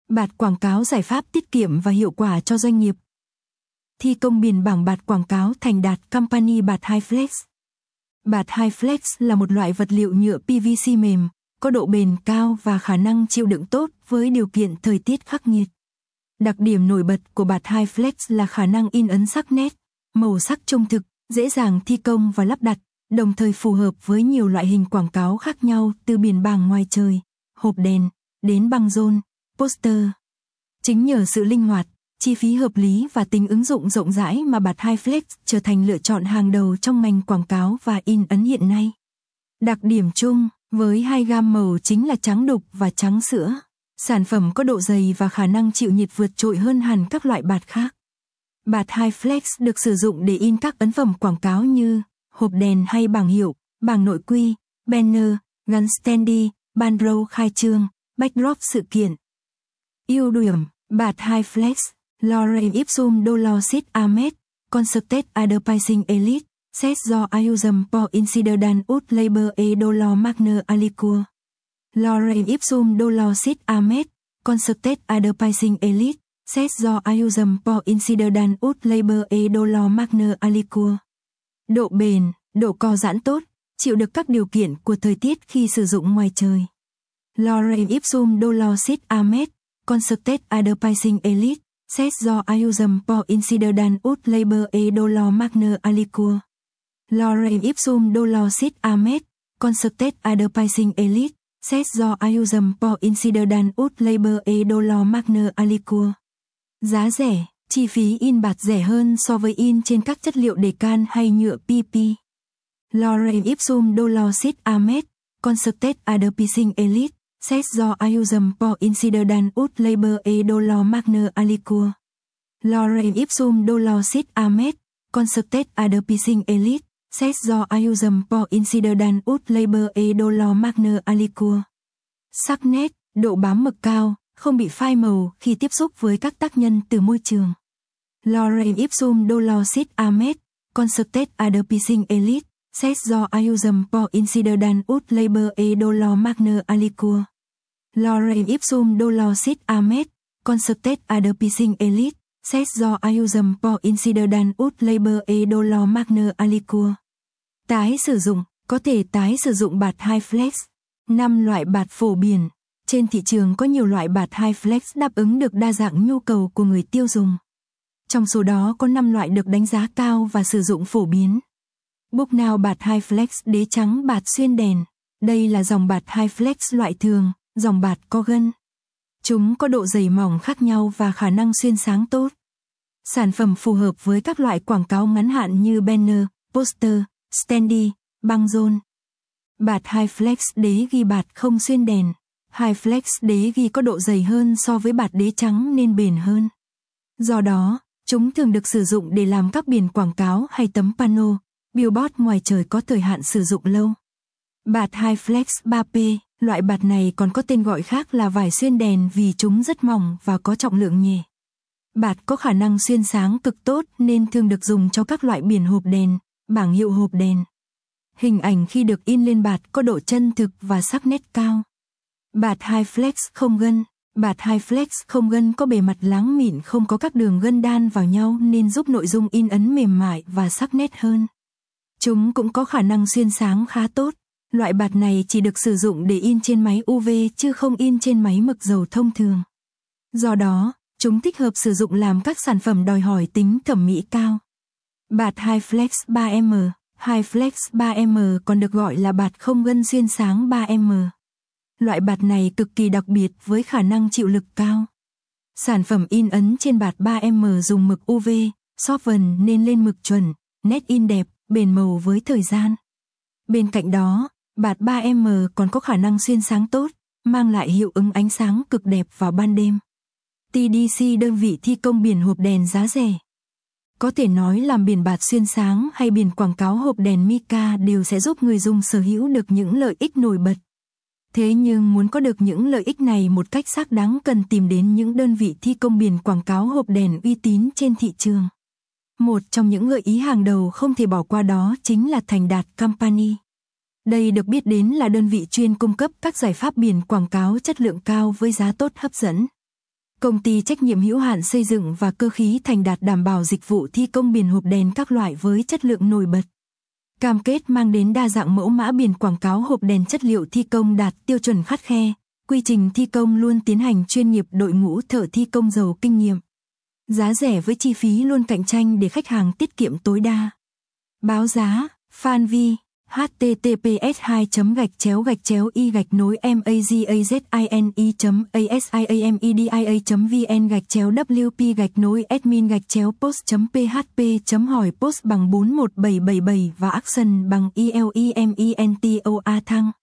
Bạt quảng cáo giải pháp tiết kiệm và hiệu quả cho doanh nghiệp. Thi công biển bảng bạt quảng cáo Thành Đạt Company bạt Hi-Flex. Bạt Hi-Flex là một loại vật liệu nhựa PVC mềm, có độ bền cao và khả năng chịu đựng tốt với điều kiện thời tiết khắc nghiệt. Đặc điểm nổi bật của bạt Hi-Flex là khả năng in ấn sắc nét, màu sắc trung thực, dễ dàng thi công và lắp đặt, đồng thời phù hợp với nhiều loại hình quảng cáo khác nhau từ biển bảng ngoài trời, hộp đèn, đến băng rôn, poster. Chính nhờ sự linh hoạt, chi phí hợp lý và tính ứng dụng rộng rãi mà bạt Hi-Flex trở thành lựa chọn hàng đầu trong ngành quảng cáo và in ấn hiện nay. Đặc điểm chung với hai gam màu chính là trắng đục và trắng sữa. Sản phẩm có độ dày và khả năng chịu nhiệt vượt trội hơn hẳn các loại bạt khác. Bạt Hi-Flex được sử dụng để in các ấn phẩm quảng cáo như hộp đèn hay bảng hiệu, bảng nội quy, banner, gắn standee, banderole khai trương, backdrop sự kiện. Ưu điểm: bạt Hi-Flex, Lorem ipsum dolosit amet, consulted advertising elite, set do iusum por inciderdant ut labor e dolor magner aliquor. Lorem ipsum dolosit amet, consulted advertising elite, set do iusum por inciderdant ut labor e dolor magner aliquor. Độ bền, độ co giãn tốt, chịu được các điều kiện của thời tiết khi sử dụng ngoài trời. Lorem ipsum dolosit amet, consulted advertising elite, set do iusum por inciderdant ut labor e dolor magner aliquor. Lorem ipsum dolosit amet, consulted advertising elite, set do iusum por inciderdant ut labor e dolor magner aliquor. Giá rẻ, chi phí in bạt rẻ hơn so với in trên các chất liệu đề can hay nhựa PP. Lorem ipsum dolosit amet, consulted advertising elite, set do iusum por inciderdant ut labor e dolor magner aliquor. Lorem ipsum dolosit amet, consulted advertising elite, set do iusum por inciderdant ut labor e dolor magner aliquor. Sắc nét, độ bám mực cao, không bị phai màu khi tiếp xúc với các tác nhân từ môi trường. Lorem ipsum dolosit amet, consulted advertising elite, set do iusum por inciderdant ut labor e dolor magner aliquor. Lorem ipsum dolosit amet, consulted advertising elite, set do iusum por inciderdant ut labor e dolor magner aliquor. Tái sử dụng, có thể tái sử dụng bạt Hi-Flex. 5 loại bạt phổ biến. Trên thị trường có nhiều loại bạt Hi-Flex đáp ứng được đa dạng nhu cầu của người tiêu dùng. Trong số đó có 5 loại được đánh giá cao và sử dụng phổ biến. Book Now bạt Hi-Flex đế trắng bạt xuyên đèn. Đây là dòng bạt Hi-Flex loại thường, dòng bạt có gân. Chúng có độ dày mỏng khác nhau và khả năng xuyên sáng tốt. Sản phẩm phù hợp với các loại quảng cáo ngắn hạn như banner, poster, standee, băng rôn. Bạt Hi-Flex đế ghi bạt không xuyên đèn. Hi-Flex đế ghi có độ dày hơn so với bạt đế trắng nên bền hơn. Do đó, chúng thường được sử dụng để làm các biển quảng cáo hay tấm pano, billboard ngoài trời có thời hạn sử dụng lâu. Bạt Hi-Flex 3P, loại bạt này còn có tên gọi khác là vải xuyên đèn vì chúng rất mỏng và có trọng lượng nhẹ. Bạt có khả năng xuyên sáng cực tốt nên thường được dùng cho các loại biển hộp đèn, bảng hiệu hộp đèn. Hình ảnh khi được in lên bạt có độ chân thực và sắc nét cao. Bạt Hi-Flex không gân. Bạt Hi-Flex không gân có bề mặt láng mịn không có các đường gân đan vào nhau nên giúp nội dung in ấn mềm mại và sắc nét hơn. Chúng cũng có khả năng xuyên sáng khá tốt. Loại bạt này chỉ được sử dụng để in trên máy UV chứ không in trên máy mực dầu thông thường. Do đó, chúng thích hợp sử dụng làm các sản phẩm đòi hỏi tính thẩm mỹ cao. Bạt Hi-Flex 3M. Hi-Flex 3M còn được gọi là bạt không gân xuyên sáng 3M. Loại bạt này cực kỳ đặc biệt với khả năng chịu lực cao. Sản phẩm in ấn trên bạt 3M dùng mực UV, solvent nên lên mực chuẩn, nét in đẹp, bền màu với thời gian. Bên cạnh đó, bạt 3M còn có khả năng xuyên sáng tốt, mang lại hiệu ứng ánh sáng cực đẹp vào ban đêm. TDC đơn vị thi công biển hộp đèn giá rẻ. Có thể nói làm biển bạt xuyên sáng hay biển quảng cáo hộp đèn mica đều sẽ giúp người dùng sở hữu được những lợi ích nổi bật. Thế nhưng muốn có được những lợi ích này một cách xác đáng cần tìm đến những đơn vị thi công biển quảng cáo hộp đèn uy tín trên thị trường. Một trong những gợi ý hàng đầu không thể bỏ qua đó chính là Thành Đạt Company. Đây được biết đến là đơn vị chuyên cung cấp các giải pháp biển quảng cáo chất lượng cao với giá tốt hấp dẫn. Công ty trách nhiệm hữu hạn xây dựng và cơ khí Thành Đạt đảm bảo dịch vụ thi công biển hộp đèn các loại với chất lượng nổi bật. Cam kết mang đến đa dạng mẫu mã biển quảng cáo hộp đèn chất liệu thi công đạt tiêu chuẩn khắt khe. Quy trình thi công luôn tiến hành chuyên nghiệp, đội ngũ thợ thi công giàu kinh nghiệm. Giá rẻ với chi phí luôn cạnh tranh để khách hàng tiết kiệm tối đa. Báo giá, Fanvi, https://wp-mazine.vn-wp-admin-post.php hỏi post bằng 41777 và action bằng ELEMENTOA thăng.